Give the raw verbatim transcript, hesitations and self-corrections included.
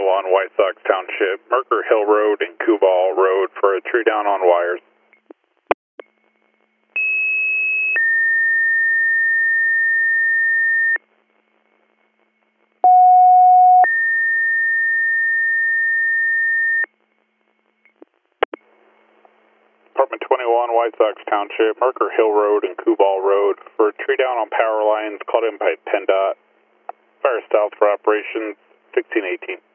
twenty-one, White Sox Township, Merker Hill Road and Kubal Road for a tree down on wires. Apartment twenty-one, White Sox Township, Merker Hill Road and Kubal Road for a tree down on power lines called in by PennDOT. Fire south for operations sixteen eighteen.